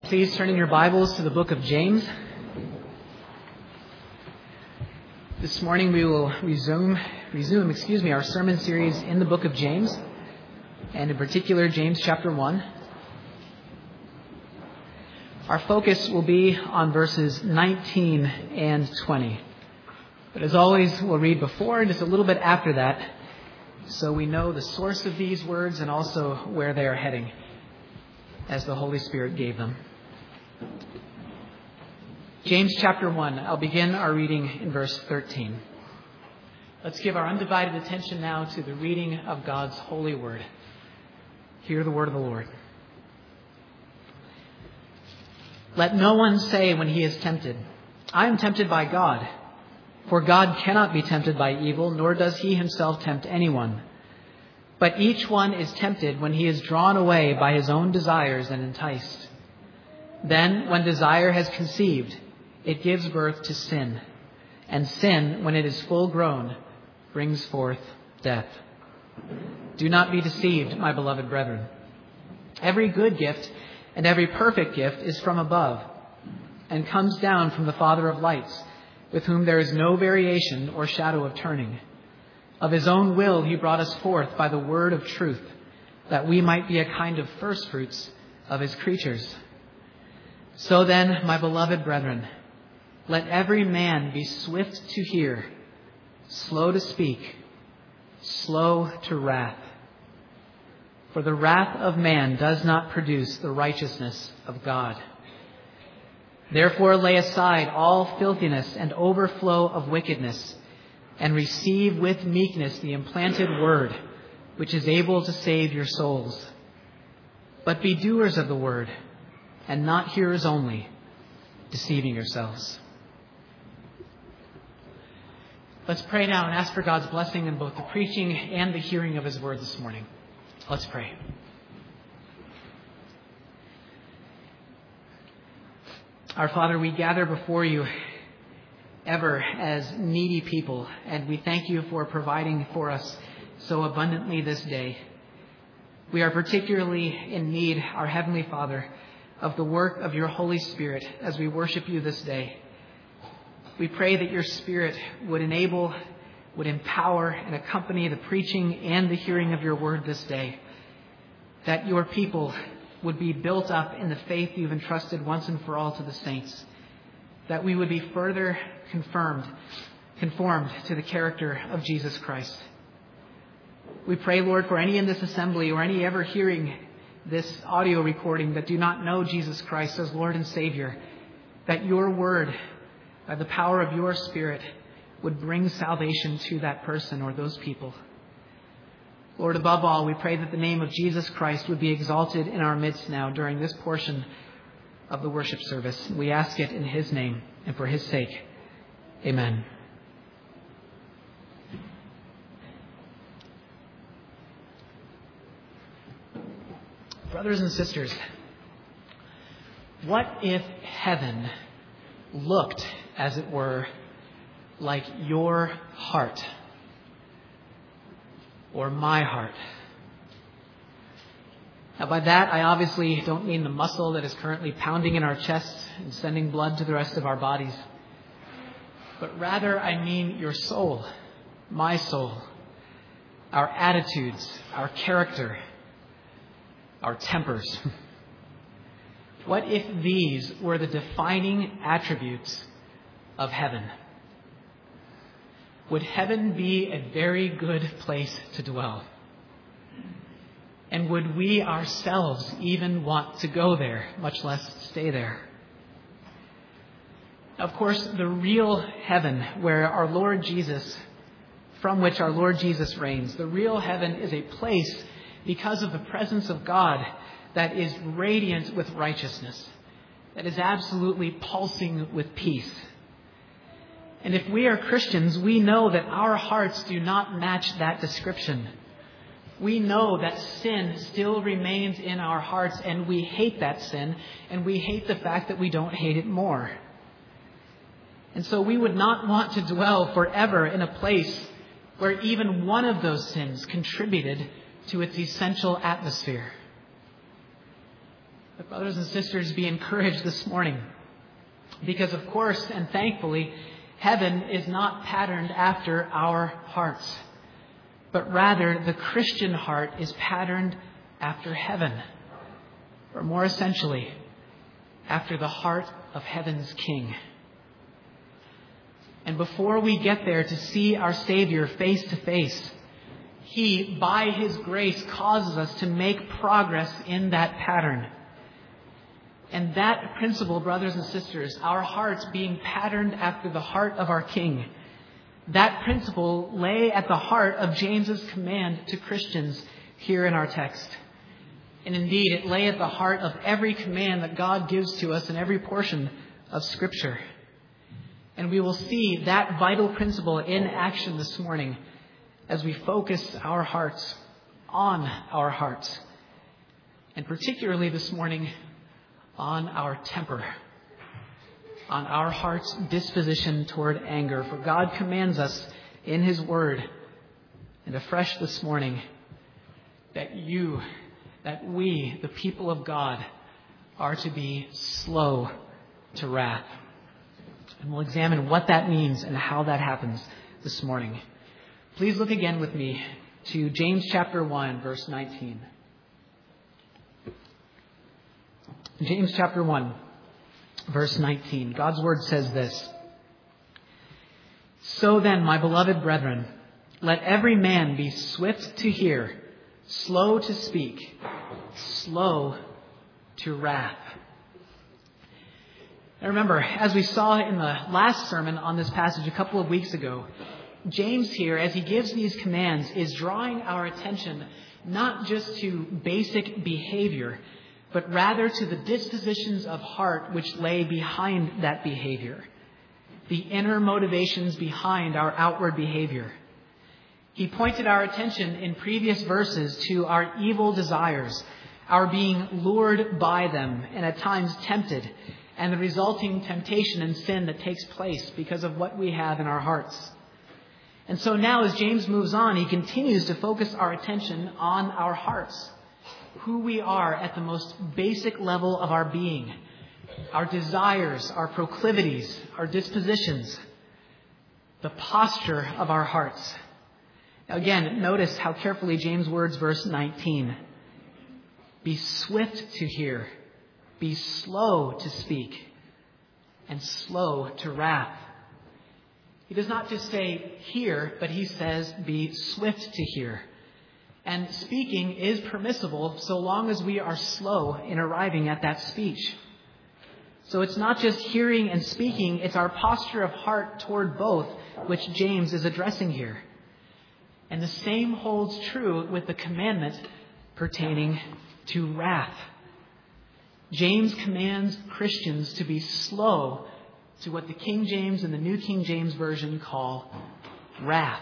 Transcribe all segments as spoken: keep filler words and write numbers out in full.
Please turn in your Bibles to the book of James. This morning we will resume, resume, excuse me, our sermon series in the book of James, and in particular James chapter one. Our focus will be on verses nineteen and twenty. But as always, we'll read before and just a little bit after that, so we know the source of these words and also where they are heading, as the Holy Spirit gave them. James chapter one. I'll begin our reading in verse thirteen. Let's give our undivided attention now to the reading of God's holy word. Hear the word of the Lord. Let no one say when he is tempted, I am tempted by God. For God cannot be tempted by evil, nor does he himself tempt anyone. But each one is tempted when he is drawn away by his own desires and enticed. Then, when desire has conceived, it gives birth to sin. And sin, when it is full grown, brings forth death. Do not be deceived, my beloved brethren. Every good gift and every perfect gift is from above, and comes down from the Father of lights, with whom there is no variation or shadow of turning. Of his own will he brought us forth by the word of truth, that we might be a kind of firstfruits of his creatures. So then, my beloved brethren, let every man be swift to hear, slow to speak, slow to wrath. For the wrath of man does not produce the righteousness of God. Therefore lay aside all filthiness and overflow of wickedness, and receive with meekness the implanted word, which is able to save your souls. But be doers of the word, and not hearers only, deceiving yourselves. Let's pray now and ask for God's blessing in both the preaching and the hearing of his word this morning. Let's pray. Our Father, we gather before you ever as needy people, and we thank you for providing for us so abundantly this day. We are particularly in need, our Heavenly Father, of the work of your Holy Spirit as we worship you this day. We pray that your Spirit would enable, would empower and accompany the preaching and the hearing of your word this day. That your people would be built up in the faith you've entrusted once and for all to the saints. That we would be further confirmed, conformed to the character of Jesus Christ. We pray, Lord, for any in this assembly or any ever hearing this audio recording that do not know Jesus Christ as Lord and Savior, that your word, by the power of your Spirit, would bring salvation to that person or those people. Lord, above all, we pray that the name of Jesus Christ would be exalted in our midst now during this portion of the worship service. We ask it in his name and for his sake. Amen. Brothers and sisters, what if heaven looked, as it were, like your heart or my heart? Now, by that, I obviously don't mean the muscle that is currently pounding in our chests and sending blood to the rest of our bodies, but rather I mean your soul, my soul, our attitudes, our character, our tempers. What if these were the defining attributes of heaven? Would heaven be a very good place to dwell? And would we ourselves even want to go there, much less stay there? Of course, the real heaven where our Lord Jesus, from which our Lord Jesus reigns, the real heaven is a place because of the presence of God that is radiant with righteousness, that is absolutely pulsing with peace. And if we are Christians, we know that our hearts do not match that description. We know that sin still remains in our hearts, and we hate that sin, and we hate the fact that we don't hate it more. And so we would not want to dwell forever in a place where even one of those sins contributed to its essential atmosphere. But brothers and sisters, be encouraged this morning. Because of course, and thankfully, heaven is not patterned after our hearts. But rather, the Christian heart is patterned after heaven. Or more essentially, after the heart of heaven's King. And before we get there to see our Savior face to face, He, by His grace, causes us to make progress in that pattern. And that principle, brothers and sisters, our hearts being patterned after the heart of our King, that principle lay at the heart of James's command to Christians here in our text. And indeed, it lay at the heart of every command that God gives to us in every portion of Scripture. And we will see that vital principle in action this morning as we focus our hearts on our hearts. And particularly this morning, on our temper, on our heart's disposition toward anger. For God commands us in His Word, and afresh this morning, that you, that we, the people of God, are to be slow to wrath. And we'll examine what that means and how that happens this morning. Please look again with me to James chapter one, verse nineteen. James chapter one, verse nineteen. God's word says this: "So then, my beloved brethren, let every man be swift to hear, slow to speak, slow to wrath." Now remember, as we saw in the last sermon on this passage a couple of weeks ago, James here, as he gives these commands, is drawing our attention not just to basic behavior, but rather to the dispositions of heart which lay behind that behavior, the inner motivations behind our outward behavior. He pointed our attention in previous verses to our evil desires, our being lured by them and at times tempted, and the resulting temptation and sin that takes place because of what we have in our hearts. And so now, as James moves on, he continues to focus our attention on our hearts, who we are at the most basic level of our being, our desires, our proclivities, our dispositions, the posture of our hearts. Now again, notice how carefully James words verse nineteen. Be swift to hear, be slow to speak, and slow to wrath. He does not just say hear, but he says be swift to hear. And speaking is permissible so long as we are slow in arriving at that speech. So it's not just hearing and speaking, it's our posture of heart toward both, which James is addressing here. And the same holds true with the commandment pertaining to wrath. James commands Christians to be slow to what the King James and the New King James Version call wrath.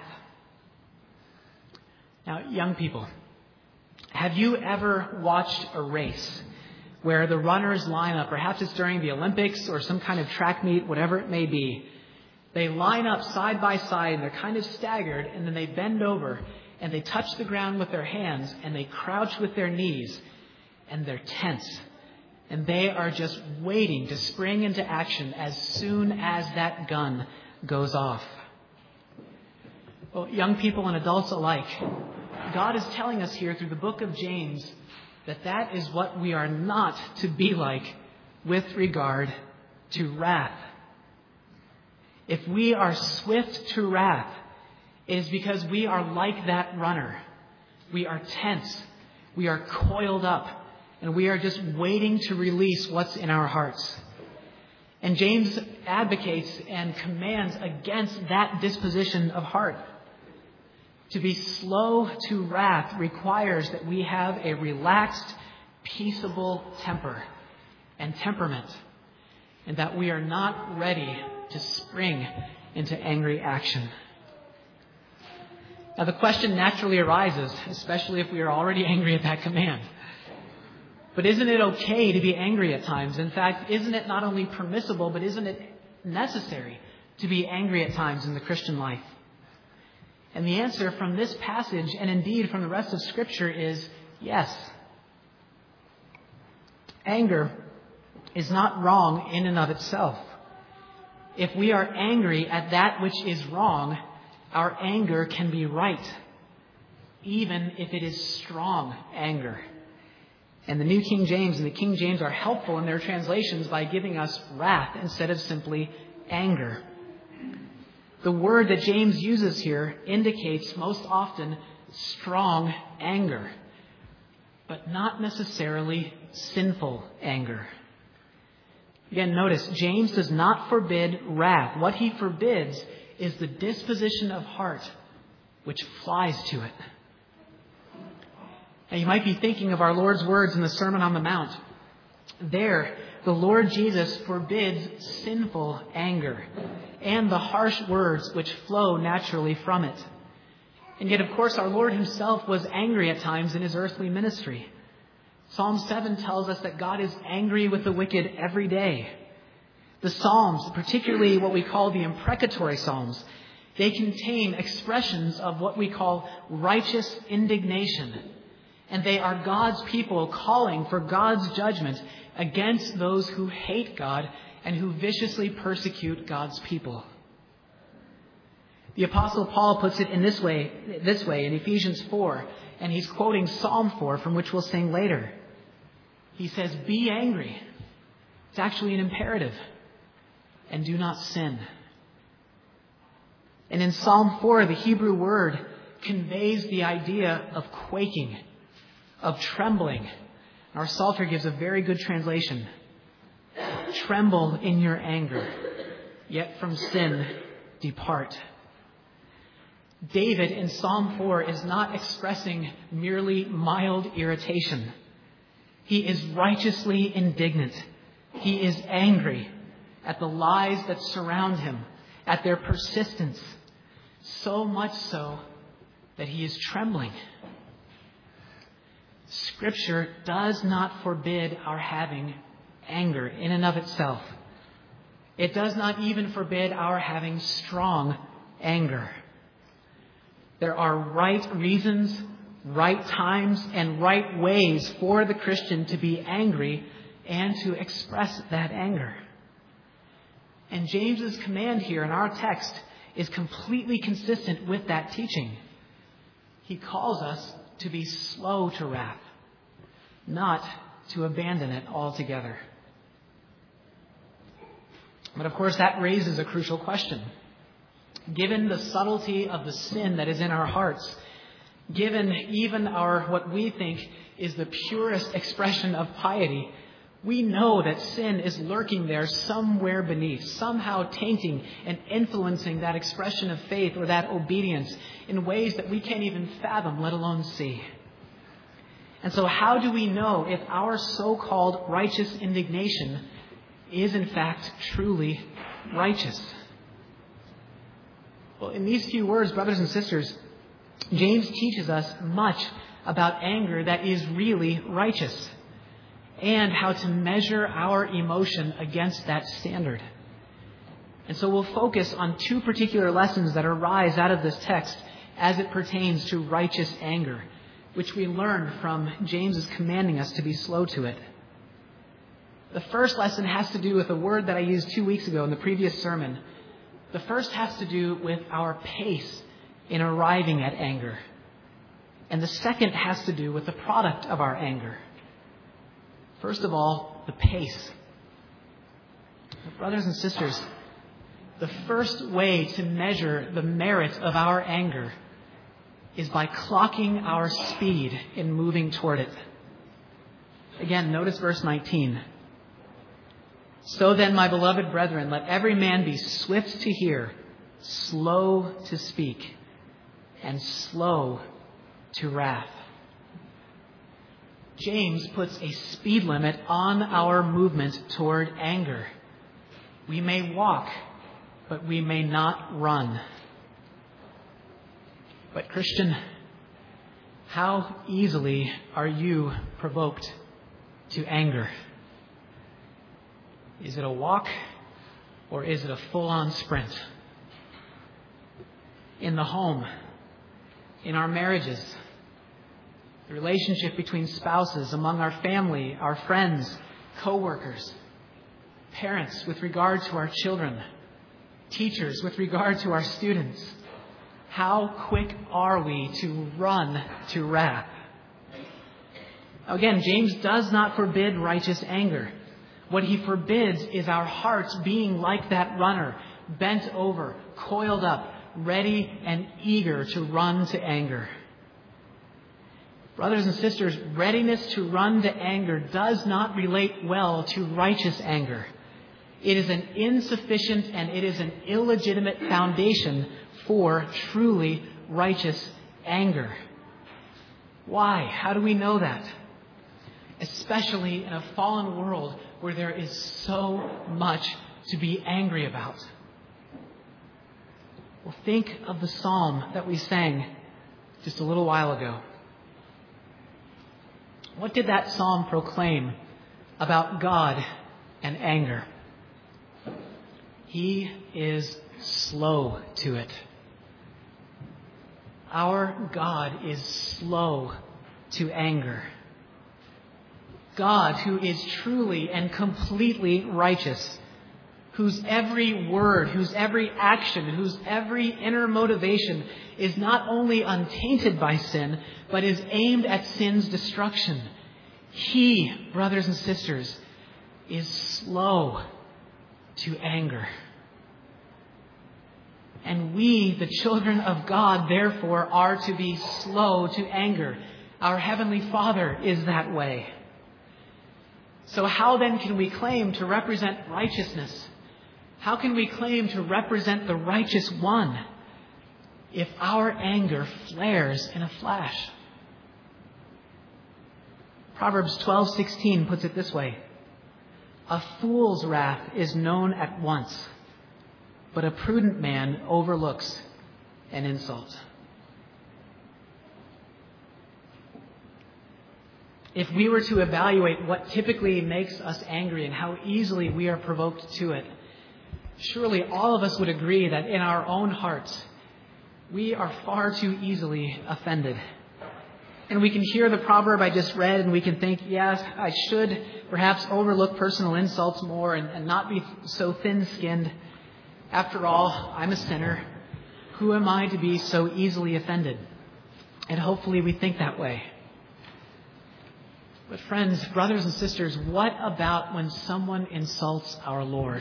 Now, young people, have you ever watched a race where the runners line up, perhaps it's during the Olympics or some kind of track meet, whatever it may be. They line up side by side and they're kind of staggered, and then they bend over and they touch the ground with their hands and they crouch with their knees and they're tense. And they are just waiting to spring into action as soon as that gun goes off. Well, young people and adults alike, God is telling us here through the book of James that that is what we are not to be like with regard to wrath. If we are swift to wrath, it is because we are like that runner. We are tense. We are coiled up. And we are just waiting to release what's in our hearts. And James advocates and commands against that disposition of heart. To be slow to wrath requires that we have a relaxed, peaceable temper and temperament, and that we are not ready to spring into angry action. Now, the question naturally arises, especially if we are already angry at that command. But isn't it okay to be angry at times? In fact, isn't it not only permissible, but isn't it necessary to be angry at times in the Christian life? And the answer from this passage, and indeed from the rest of Scripture, is yes. Anger is not wrong in and of itself. If we are angry at that which is wrong, our anger can be right, even if it is strong anger. And the New King James and the King James are helpful in their translations by giving us wrath instead of simply anger. The word that James uses here indicates most often strong anger, but not necessarily sinful anger. Again, notice, James does not forbid wrath. What he forbids is the disposition of heart which flies to it. Now, you might be thinking of our Lord's words in the Sermon on the Mount. There, the Lord Jesus forbids sinful anger and the harsh words which flow naturally from it. And yet, of course, our Lord himself was angry at times in his earthly ministry. Psalm seven tells us that God is angry with the wicked every day. The Psalms, particularly what we call the imprecatory Psalms, they contain expressions of what we call righteous indignation. And they are God's people calling for God's judgment against those who hate God and who viciously persecute God's people. The Apostle Paul puts it in this way, this way in Ephesians four, and he's quoting Psalm four, from which we'll sing later. He says, "Be angry." It's actually an imperative. "And do not sin." And in Psalm four, the Hebrew word conveys the idea of quaking, of trembling. Our Psalter gives a very good translation. "Tremble in your anger, yet from sin depart." David in Psalm four is not expressing merely mild irritation. He is righteously indignant. He is angry at the lies that surround him, at their persistence, so much so that he is trembling. Scripture does not forbid our having anger in and of itself. It does not even forbid our having strong anger. There are right reasons, right times, and right ways for the Christian to be angry and to express that anger. And James's command here in our text is completely consistent with that teaching. He calls us to be slow to wrath, not to abandon it altogether. But of course, that raises a crucial question. Given the subtlety of the sin that is in our hearts, given even our, what we think is the purest expression of piety, we know that sin is lurking there somewhere beneath, somehow tainting and influencing that expression of faith or that obedience in ways that we can't even fathom, let alone see. And so how do we know if our so-called righteous indignation is in fact truly righteous? Well, in these few words, brothers and sisters, James teaches us much about anger that is really righteous and how to measure our emotion against that standard. And so we'll focus on two particular lessons that arise out of this text as it pertains to righteous anger, which we learn from James's commanding us to be slow to it. The first lesson has to do with a word that I used two weeks ago in the previous sermon. The first has to do with our pace in arriving at anger. And the second has to do with the product of our anger. First of all, the pace. Brothers and sisters, the first way to measure the merit of our anger is by clocking our speed in moving toward it. Again, notice verse nineteen. "So then, my beloved brethren, let every man be swift to hear, slow to speak, and slow to wrath." James puts a speed limit on our movement toward anger. We may walk, but we may not run. But Christian, how easily are you provoked to anger? Is it a walk or is it a full-on sprint? In the home, in our marriages, the relationship between spouses, among our family, our friends, co-workers, parents with regard to our children, teachers with regard to our students. How quick are we to run to wrath? Again, James does not forbid righteous anger. What he forbids is our hearts being like that runner, bent over, coiled up, ready and eager to run to anger. Brothers and sisters, readiness to run to anger does not relate well to righteous anger. It is an insufficient and it is an illegitimate foundation for truly righteous anger. Why? How do we know that? Especially in a fallen world where there is so much to be angry about. Well, think of the psalm that we sang just a little while ago. What did that psalm proclaim about God and anger? He is slow to it. Our God is slow to anger. God, who is truly and completely righteous, whose every word, whose every action, whose every inner motivation is not only untainted by sin, but is aimed at sin's destruction. He, brothers and sisters, is slow to anger. And we, the children of God, therefore, are to be slow to anger. Our Heavenly Father is that way. So how then can we claim to represent righteousness? How can we claim to represent the righteous one if our anger flares in a flash? Proverbs twelve sixteen puts it this way: a fool's wrath is known at once, but a prudent man overlooks an insult. If we were to evaluate what typically makes us angry and how easily we are provoked to it, surely all of us would agree that in our own hearts, we are far too easily offended. And we can hear the proverb I just read and we can think, yes, I should perhaps overlook personal insults more and, and not be so thin-skinned. After all, I'm a sinner. Who am I to be so easily offended? And hopefully we think that way. But friends, brothers and sisters, what about when someone insults our Lord?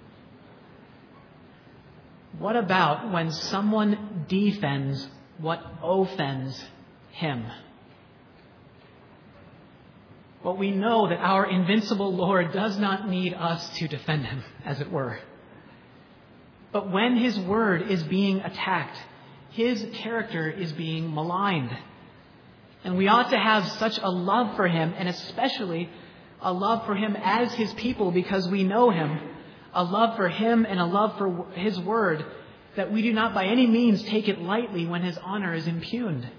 What about when someone defends what offends Him? Well, we know that our invincible Lord does not need us to defend Him, as it were. But when His word is being attacked, His character is being maligned. And we ought to have such a love for Him, and especially a love for Him as His people because we know Him, a love for Him and a love for His word, that we do not by any means take it lightly when His honor is impugned.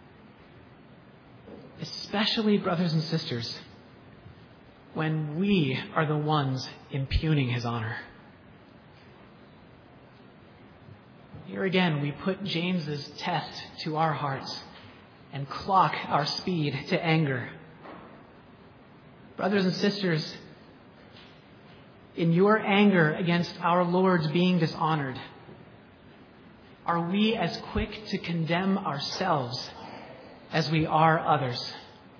Especially, brothers and sisters, when we are the ones impugning His honor. Here again, we put James's test to our hearts and clock our speed to anger. Brothers and sisters, in your anger against our Lord's being dishonored, are we as quick to condemn ourselves as we are others?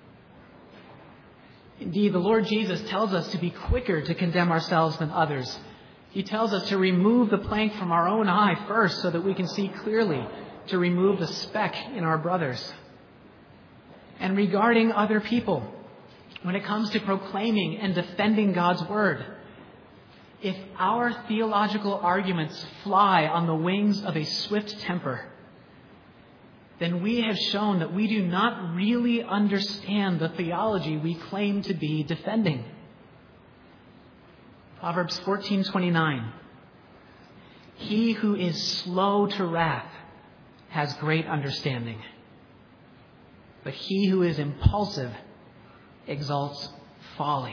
Indeed, the Lord Jesus tells us to be quicker to condemn ourselves than others. He tells us to remove the plank from our own eye first so that we can see clearly, to remove the speck in our brothers. And regarding other people, when it comes to proclaiming and defending God's word, if our theological arguments fly on the wings of a swift temper, then we have shown that we do not really understand the theology we claim to be defending. Proverbs fourteen twenty-nine. He who is slow to wrath has great understanding, but he who is impulsive exalts folly.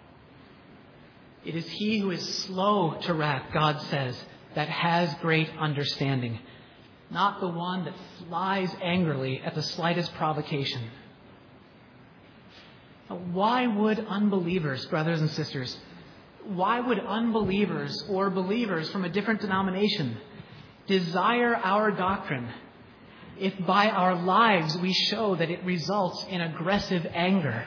It is he who is slow to wrath, God says, that has great understanding, not the one that flies angrily at the slightest provocation. Why would unbelievers, brothers and sisters, why would unbelievers or believers from a different denomination desire our doctrine if by our lives we show that it results in aggressive anger?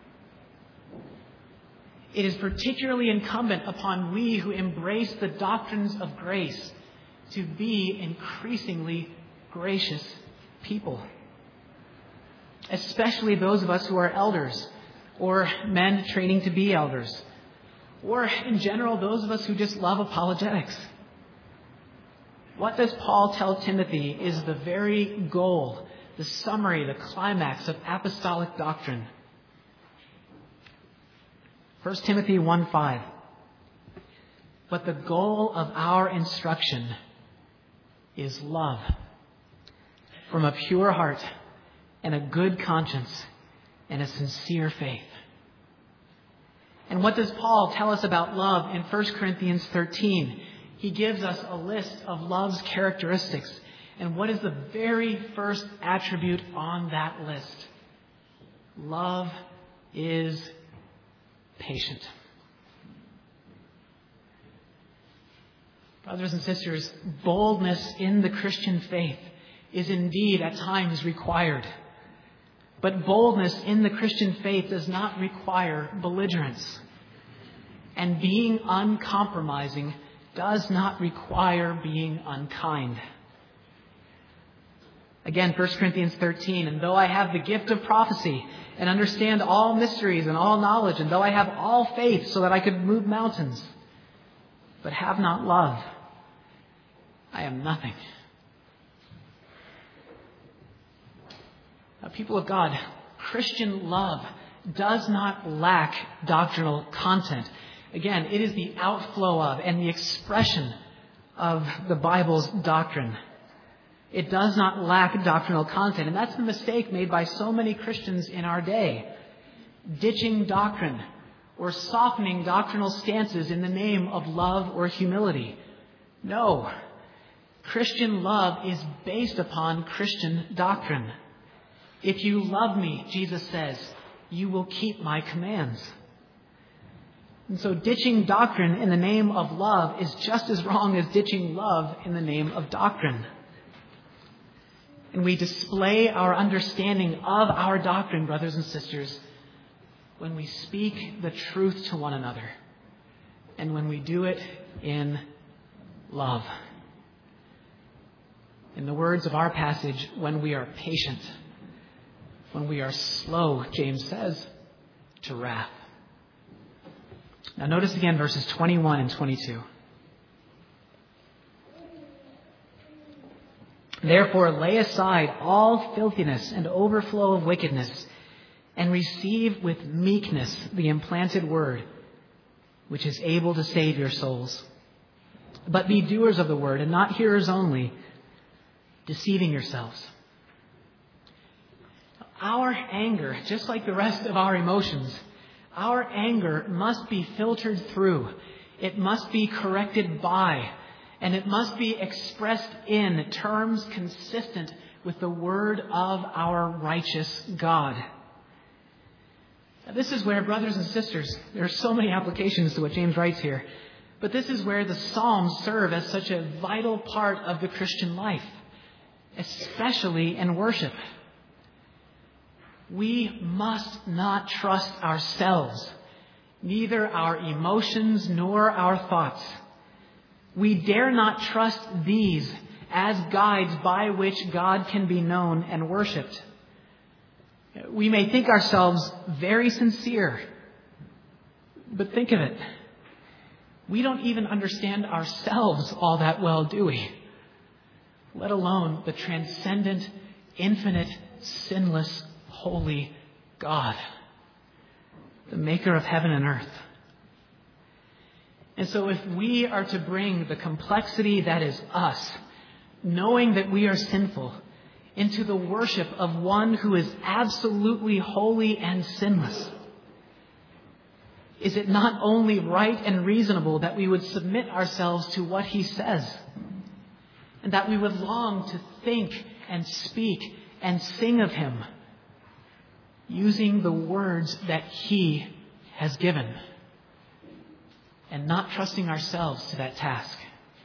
It is particularly incumbent upon we who embrace the doctrines of grace to be increasingly gracious people, especially those of us who are elders or men training to be elders, or in general, those of us who just love apologetics. What does Paul tell Timothy is the very goal, the summary, the climax of apostolic doctrine. First Timothy one five. But the goal of our instruction is love from a pure heart and a good conscience and a sincere faith. And what does Paul tell us about love in First Corinthians thirteen? He gives us a list of love's characteristics. And what is the very first attribute on that list? Love is patient. Brothers and sisters, boldness in the Christian faith is indeed at times required. But boldness in the Christian faith does not require belligerence. And being uncompromising does not require being unkind. Again, First Corinthians thirteen, and though I have the gift of prophecy and understand all mysteries and all knowledge, and though I have all faith so that I could move mountains, but have not love, I am nothing. Now, people of God, Christian love does not lack doctrinal content. Again, it is the outflow of and the expression of the Bible's doctrine. It does not lack doctrinal content. And that's the mistake made by so many Christians in our day. Ditching doctrine or softening doctrinal stances in the name of love or humility. No. Christian love is based upon Christian doctrine. If you love me, Jesus says, you will keep my commands. And so ditching doctrine in the name of love is just as wrong as ditching love in the name of doctrine. And we display our understanding of our doctrine, brothers and sisters, when we speak the truth to one another and when we do it in love. In the words of our passage, when we are patient, when we are slow, James says, to wrath. Now notice again verses twenty-one and twenty-two. Therefore lay aside all filthiness and overflow of wickedness, and receive with meekness the implanted word, which is able to save your souls. But be doers of the word, and not hearers only, deceiving yourselves. Our anger, just like the rest of our emotions, our anger must be filtered through. It must be corrected by, and it must be expressed in terms consistent with the word of our righteous God. Now, this is where, brothers and sisters, there are so many applications to what James writes here, but this is where the Psalms serve as such a vital part of the Christian life, especially in worship. We must not trust ourselves, neither our emotions nor our thoughts. We dare not trust these as guides by which God can be known and worshipped. We may think ourselves very sincere, but think of it. We don't even understand ourselves all that well, do we? Let alone the transcendent, infinite, sinless, holy God, the maker of heaven and earth. And so if we are to bring the complexity that is us, knowing that we are sinful, into the worship of one who is absolutely holy and sinless, is it not only right and reasonable that we would submit ourselves to what he says, and that we would long to think and speak and sing of him? using the words that He has given and not trusting ourselves to that task.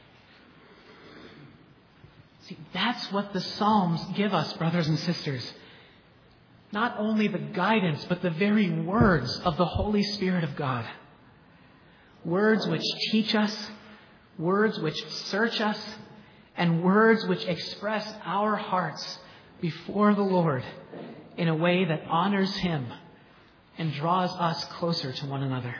See, that's what the Psalms give us, brothers and sisters. Not only the guidance, but the very words of the Holy Spirit of God. Words which teach us, words which search us, and words which express our hearts before the Lord in a way that honors Him and draws us closer to one another.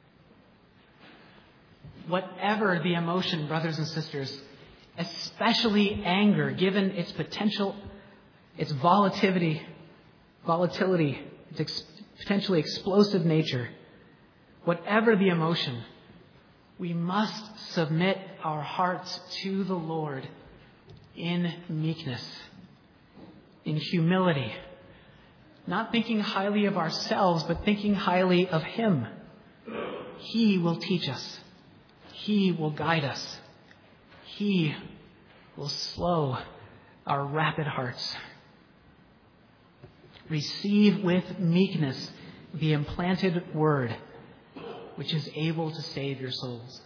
Whatever the emotion, brothers and sisters, especially anger, given its potential, its volatility, volatility, its ex- potentially explosive nature, whatever the emotion, we must submit our hearts to the Lord in meekness, in humility, not thinking highly of ourselves, but thinking highly of Him. He will teach us. He will guide us. He will slow our rapid hearts. Receive with meekness the implanted word, which is able to save your souls.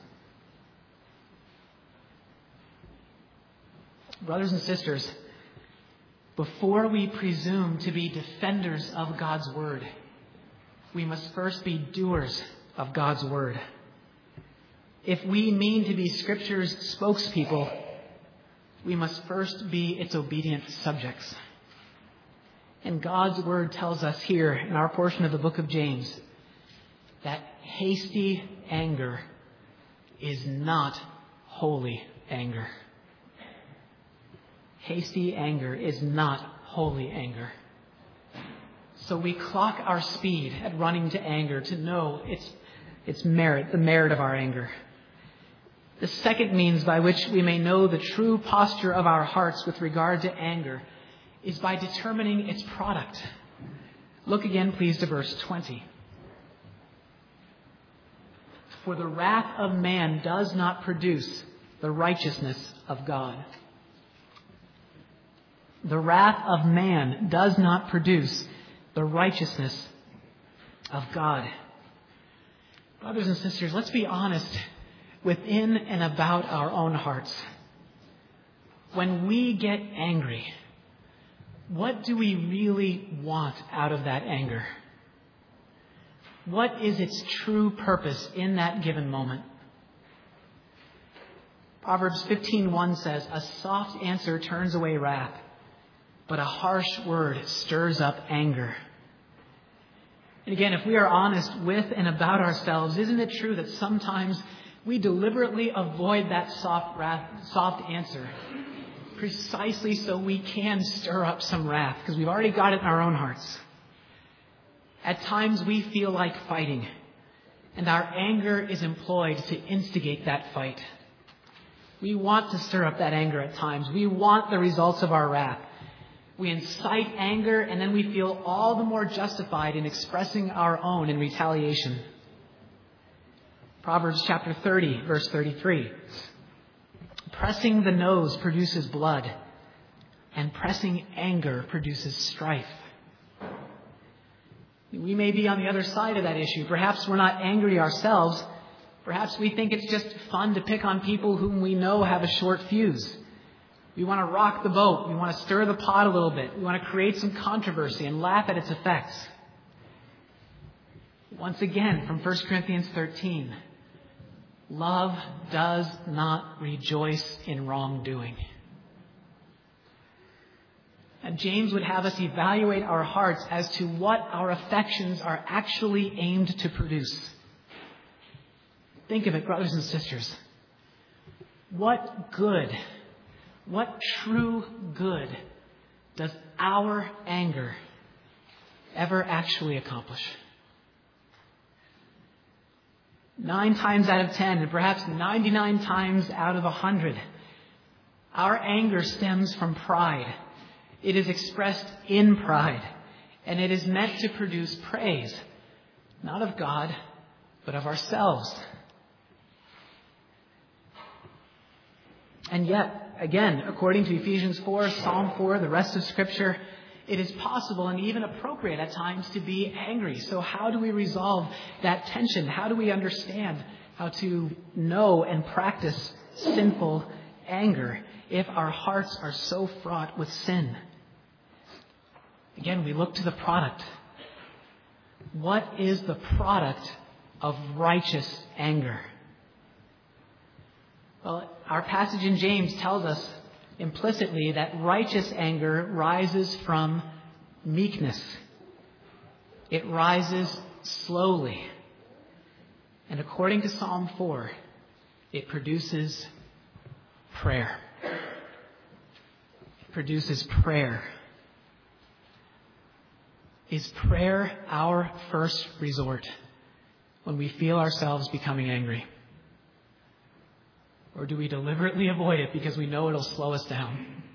Brothers and sisters, before we presume to be defenders of God's word, we must first be doers of God's word. If we mean to be Scripture's spokespeople, we must first be its obedient subjects. And God's word tells us here in our portion of the book of James that hasty anger is not holy anger. Hasty anger is not holy anger. So we clock our speed at running to anger to know its, its merit, the merit of our anger. The second means by which we may know the true posture of our hearts with regard to anger is by determining its product. Look again, please, to verse twenty. For the wrath of man does not produce the righteousness of God. The wrath of man does not produce the righteousness of God. Brothers and sisters, let's be honest within and about our own hearts. When we get angry, what do we really want out of that anger? What is its true purpose in that given moment? Proverbs fifteen one says, "A soft answer turns away wrath, but a harsh word stirs up anger." And again, if we are honest with and about ourselves, isn't it true that sometimes we deliberately avoid that soft wrath, soft answer precisely so we can stir up some wrath because we've already got it in our own hearts? At times we feel like fighting, and our anger is employed to instigate that fight. We want to stir up that anger at times. We want the results of our wrath. We incite anger, and then we feel all the more justified in expressing our own in retaliation. Proverbs chapter thirty, verse thirty-three. Pressing the nose produces blood, and pressing anger produces strife. We may be on the other side of that issue. Perhaps we're not angry ourselves. Perhaps we think it's just fun to pick on people whom we know have a short fuse. We want to rock the boat. We want to stir the pot a little bit. We want to create some controversy and laugh at its effects. Once again, from First Corinthians thirteen, love does not rejoice in wrongdoing. And James would have us evaluate our hearts as to what our affections are actually aimed to produce. Think of it, brothers and sisters. What good, what true good does our anger ever actually accomplish? Nine times out of ten, and perhaps ninety-nine times out of a hundred, our anger stems from pride. It is expressed in pride, and it is meant to produce praise, not of God, but of ourselves. And yet, again, according to Ephesians four, Psalm four, the rest of Scripture, It is possible and even appropriate at times to be angry. So how do we resolve that tension? How do we understand how to know and practice sinful anger if our hearts are so fraught with sin? Again, we look to the product. What is the product of righteous anger? Well, our passage in James tells us implicitly that righteous anger rises from meekness. It rises slowly. And according to Psalm four, it produces prayer. It produces prayer. Is prayer our first resort when we feel ourselves becoming angry? Or do we deliberately avoid it because we know it'll slow us down?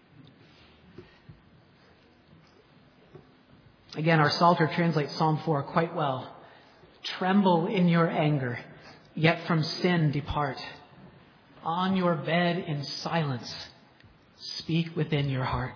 Again, our Psalter translates Psalm four quite well. Tremble in your anger, yet from sin depart. On your bed in silence, speak within your heart.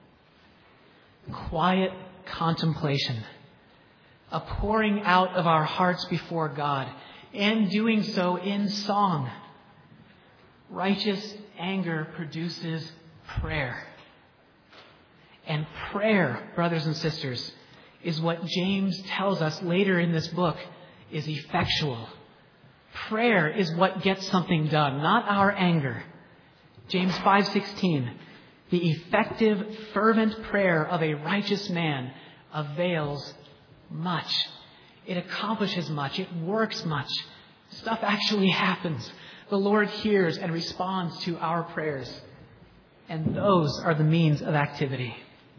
Quiet contemplation, a pouring out of our hearts before God, and doing so in song. Righteous anger produces prayer. And prayer, brothers and sisters, is what James tells us later in this book is effectual. Prayer is what gets something done, not our anger. James five sixteen, the effective, fervent prayer of a righteous man avails much. It accomplishes much. It works much. Stuff actually happens. The Lord hears and responds to our prayers. And those are the means of activity.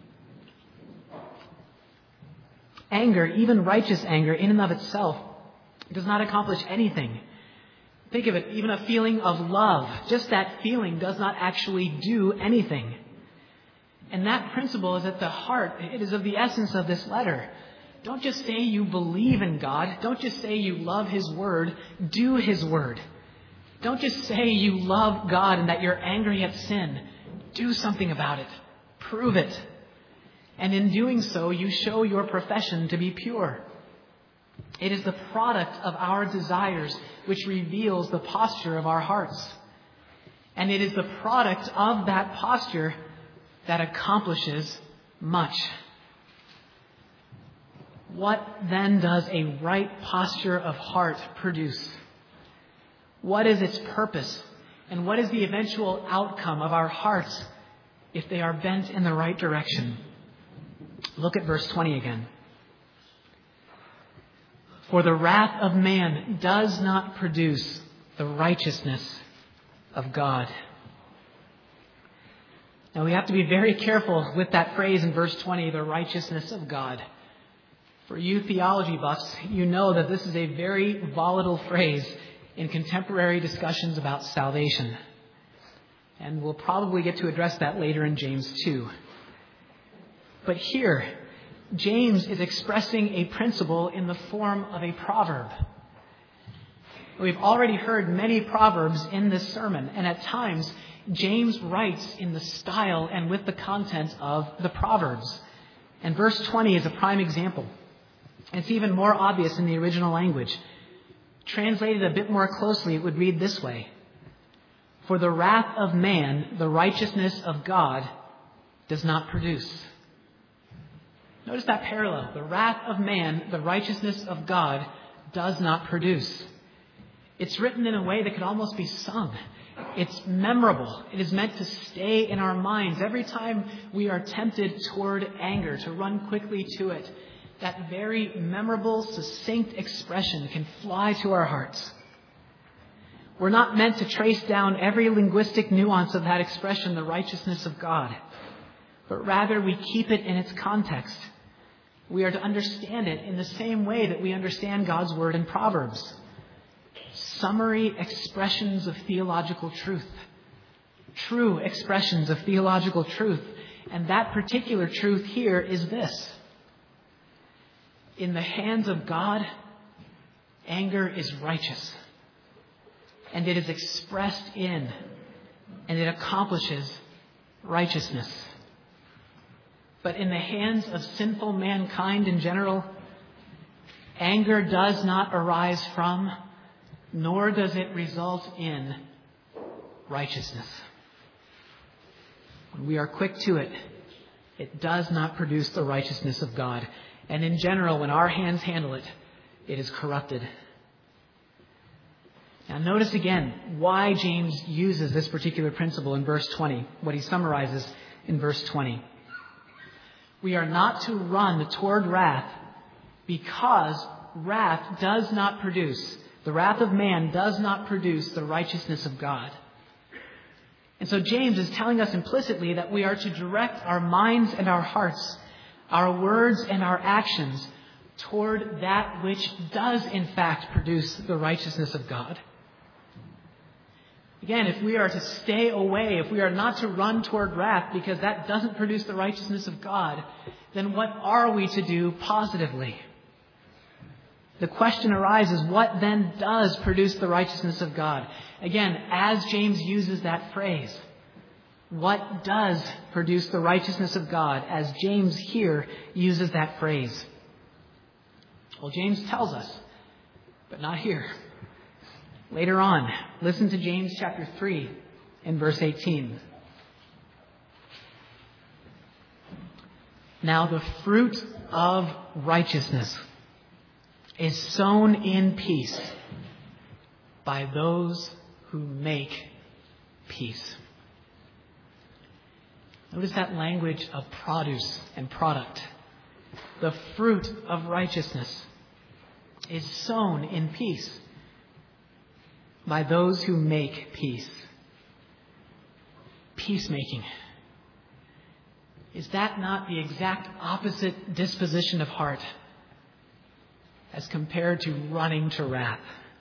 Anger, even righteous anger in and of itself, does not accomplish anything. Think of it, even a feeling of love. Just that feeling does not actually do anything. And that principle is at the heart, it is of the essence of this letter. Don't just say you believe in God. Don't just say you love His Word. Do His Word. Don't just say you love God and that you're angry at sin. Do something about it. Prove it. And in doing so, you show your profession to be pure. It is the product of our desires which reveals the posture of our hearts. And it is the product of that posture that accomplishes much. What then does a right posture of heart produce? What is its purpose? And what is the eventual outcome of our hearts if they are bent in the right direction? Look at verse twenty again. For the wrath of man does not produce the righteousness of God. Now we have to be very careful with that phrase in verse twenty, the righteousness of God. For you theology buffs, you know that this is a very volatile phrase in contemporary discussions about salvation. And we'll probably get to address that later in James two. But here, James is expressing a principle in the form of a proverb. We've already heard many proverbs in this sermon, and at times, James writes in the style and with the content of the Proverbs. And verse twenty is a prime example. It's even more obvious in the original language. Translated a bit more closely, it would read this way. For the wrath of man, the righteousness of God does not produce. Notice that parallel. The wrath of man, the righteousness of God does not produce. It's written in a way that could almost be sung. It's memorable. It is meant to stay in our minds. Every time we are tempted toward anger, to run quickly to it, that very memorable, succinct expression can fly to our hearts. We're not meant to trace down every linguistic nuance of that expression, the righteousness of God, but rather we keep it in its context. We are to understand it in the same way that we understand God's word in Proverbs. Summary expressions of theological truth. True expressions of theological truth. And that particular truth here is this. In the hands of God, anger is righteous. And it is expressed in, and it accomplishes righteousness. But in the hands of sinful mankind in general, anger does not arise from, nor does it result in, righteousness. When we are quick to it, it does not produce the righteousness of God. And in general, when our hands handle it, it is corrupted. Now notice again why James uses this particular principle in verse twenty, what he summarizes in verse twenty. We are not to run toward wrath because wrath does not produce, the wrath of man does not produce the righteousness of God. And so James is telling us implicitly that we are to direct our minds and our hearts, our words and our actions toward that which does in fact produce the righteousness of God. Again, if we are to stay away, if we are not to run toward wrath because that doesn't produce the righteousness of God, then what are we to do positively? The question arises, what then does produce the righteousness of God? Again, as James uses that phrase, what does produce the righteousness of God, as James here uses that phrase? Well, James tells us, but not here. Later on, listen to James chapter three and verse eighteen. Now the fruit of righteousness is sown in peace by those who make peace. Notice that language of produce and product. The fruit of righteousness is sown in peace by those who make peace. Peacemaking. Is that not the exact opposite disposition of heart as compared to running to wrath?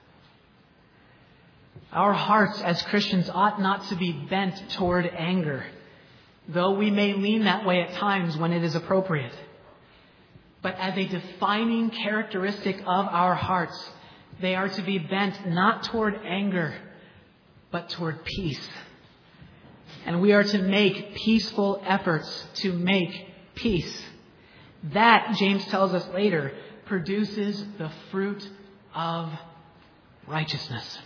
Our hearts as Christians ought not to be bent toward anger, though we may lean that way at times when it is appropriate. But as a defining characteristic of our hearts, they are to be bent not toward anger, but toward peace. And we are to make peaceful efforts to make peace. That, James tells us later, produces the fruit of righteousness.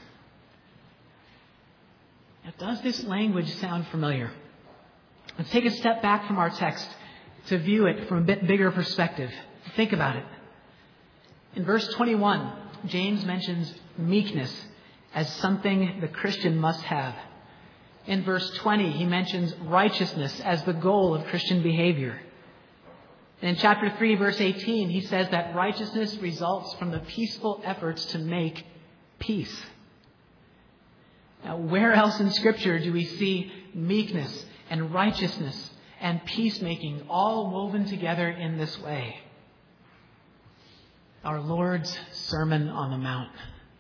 Now, does this language sound familiar? Let's take a step back from our text to view it from a bit bigger perspective. Think about it. In verse twenty-one, James mentions meekness as something the Christian must have. In verse twenty, he mentions righteousness as the goal of Christian behavior. And in chapter three, verse eighteen, he says that righteousness results from the peaceful efforts to make peace. Now, where else in Scripture do we see meekness and righteousness and peacemaking all woven together in this way? Our Lord's Sermon on the Mount.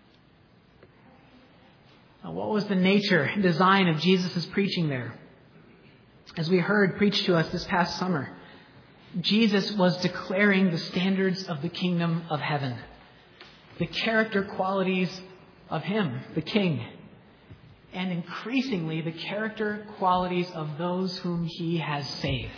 Now, what was the nature and design of Jesus' preaching there? As we heard preached to us this past summer, Jesus was declaring the standards of the kingdom of heaven, the character qualities of Him, the King, and increasingly the character qualities of those whom He has saved.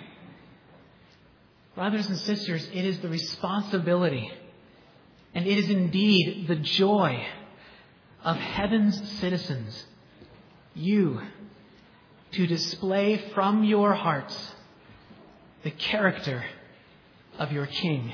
Brothers and sisters, it is the responsibility, and it is indeed the joy of heaven's citizens, you, to display from your hearts the character of your King.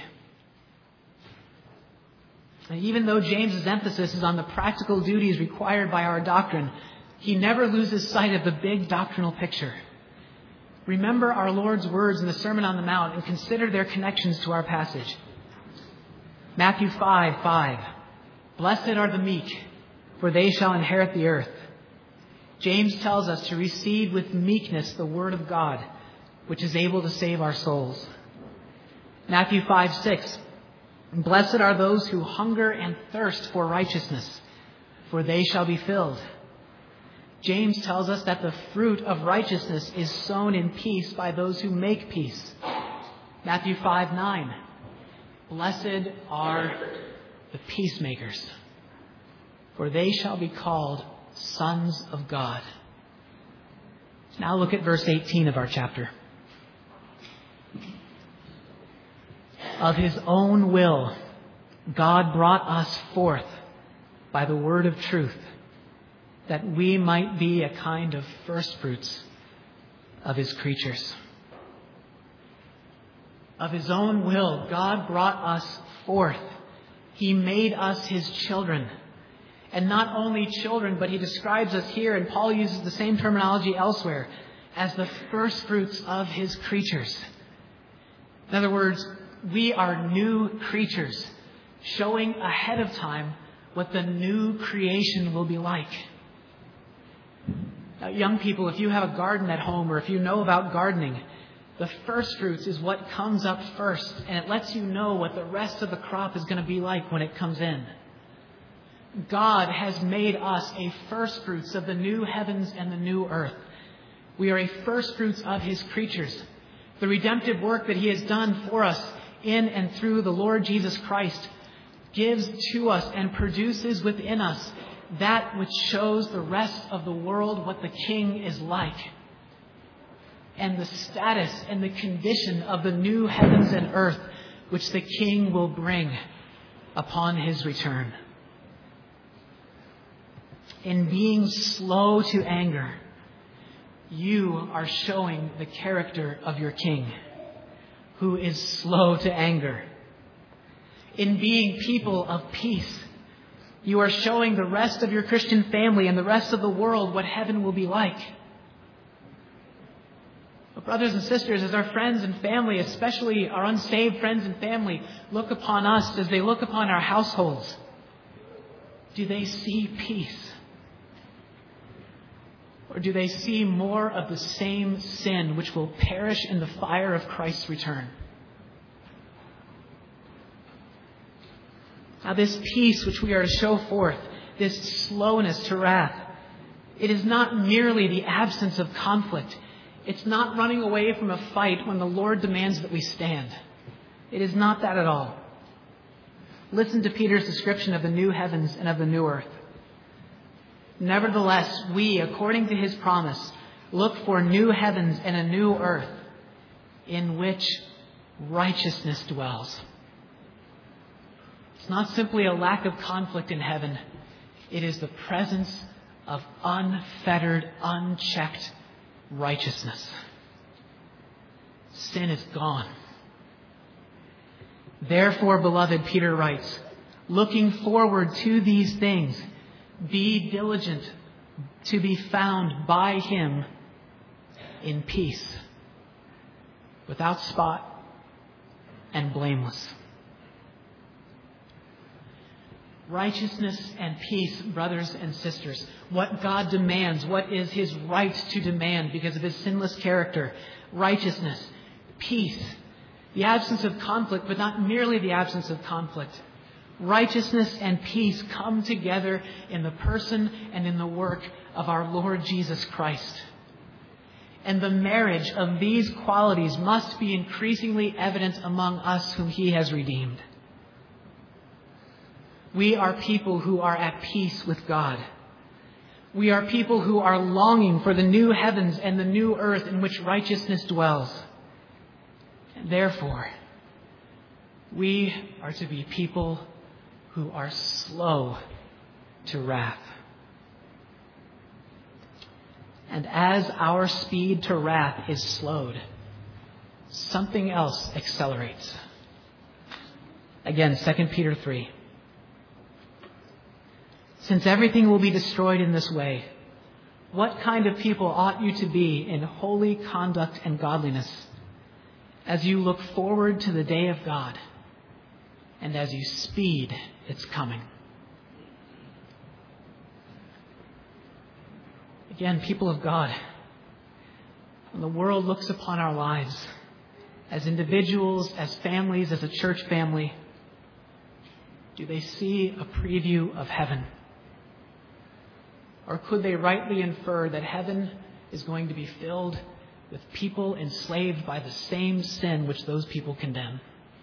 And even though James's emphasis is on the practical duties required by our doctrine, he never loses sight of the big doctrinal picture. Remember our Lord's words in the Sermon on the Mount and consider their connections to our passage. Matthew five five. Blessed are the meek, for they shall inherit the earth. James tells us to receive with meekness the word of God, which is able to save our souls. Matthew five six. Blessed are those who hunger and thirst for righteousness, for they shall be filled. James tells us that the fruit of righteousness is sown in peace by those who make peace. Matthew five nine. Blessed are the peacemakers, for they shall be called sons of God. Now look at verse eighteen of our chapter. Of his own will, God brought us forth by the word of truth, that we might be a kind of firstfruits of his creatures. Of his own will, God brought us forth. He made us his children. And not only children, but he describes us here, and Paul uses the same terminology elsewhere, as the firstfruits of his creatures. In other words, we are new creatures, showing ahead of time what the new creation will be like. Now, young people, if you have a garden at home or if you know about gardening, the first fruits is what comes up first, and it lets you know what the rest of the crop is going to be like when it comes in. God has made us a first fruits of the new heavens and the new earth. We are a first fruits of his creatures. The redemptive work that he has done for us in and through the Lord Jesus Christ gives to us and produces within us that which shows the rest of the world what the King is like, and the status and the condition of the new heavens and earth which the King will bring upon his return. In being slow to anger, you are showing the character of your King, who is slow to anger. In being people of peace, you are showing the rest of your Christian family and the rest of the world what heaven will be like. But brothers and sisters, as our friends and family, especially our unsaved friends and family, look upon us, as they look upon our households, do they see peace? Or do they see more of the same sin which will perish in the fire of Christ's return? Now, this peace which we are to show forth, this slowness to wrath, it is not merely the absence of conflict. It's not running away from a fight when the Lord demands that we stand. It is not that at all. Listen to Peter's description of the new heavens and of the new earth. Nevertheless, we, according to his promise, look for new heavens and a new earth in which righteousness dwells. It's not simply a lack of conflict in heaven. It is the presence of unfettered, unchecked righteousness. Sin is gone. Therefore, beloved, Peter writes, looking forward to these things, be diligent to be found by him in peace, without spot and blameless. Righteousness and peace, brothers and sisters, what God demands, what is his right to demand because of his sinless character. Righteousness, peace, the absence of conflict, but not merely the absence of conflict. Righteousness and peace come together in the person and in the work of our Lord Jesus Christ. And the marriage of these qualities must be increasingly evident among us whom he has redeemed. We are people who are at peace with God. We are people who are longing for the new heavens and the new earth in which righteousness dwells. And therefore, we are to be people who are slow to wrath. And as our speed to wrath is slowed, something else accelerates. Again, Second Peter three. Since everything will be destroyed in this way, what kind of people ought you to be in holy conduct and godliness as you look forward to the day of God and as you speed its coming? Again, people of God, when the world looks upon our lives as individuals, as families, as a church family, do they see a preview of heaven? Or could they rightly infer that heaven is going to be filled with people enslaved by the same sin which those people condemn?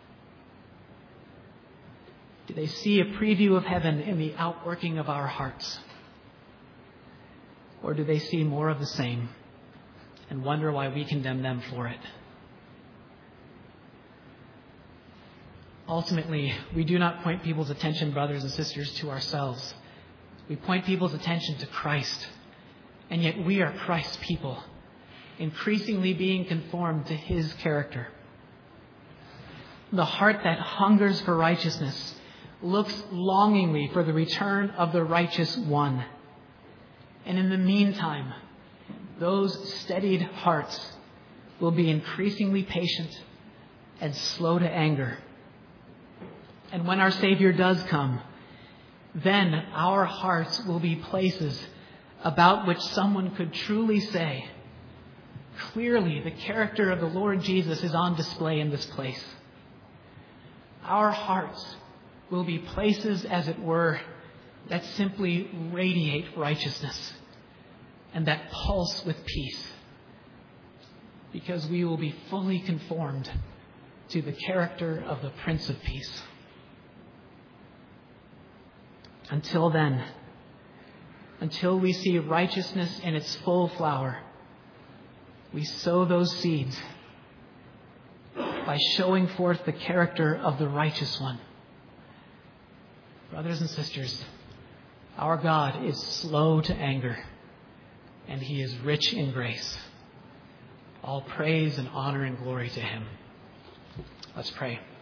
Do they see a preview of heaven in the outworking of our hearts? Or do they see more of the same and wonder why we condemn them for it? Ultimately, we do not point people's attention, brothers and sisters, to ourselves. We point people's attention to Christ. And yet we are Christ's people, increasingly being conformed to his character. The heart that hungers for righteousness looks longingly for the return of the righteous one. And in the meantime, those steadied hearts will be increasingly patient and slow to anger. And when our Savior does come, then our hearts will be places about which someone could truly say, clearly the character of the Lord Jesus is on display in this place. Our hearts will be places, as it were, that simply radiate righteousness and that pulse with peace, because we will be fully conformed to the character of the Prince of Peace. Until then, until we see righteousness in its full flower, we sow those seeds by showing forth the character of the righteous one. Brothers and sisters, our God is slow to anger, and he is rich in grace. All praise and honor and glory to him. Let's pray.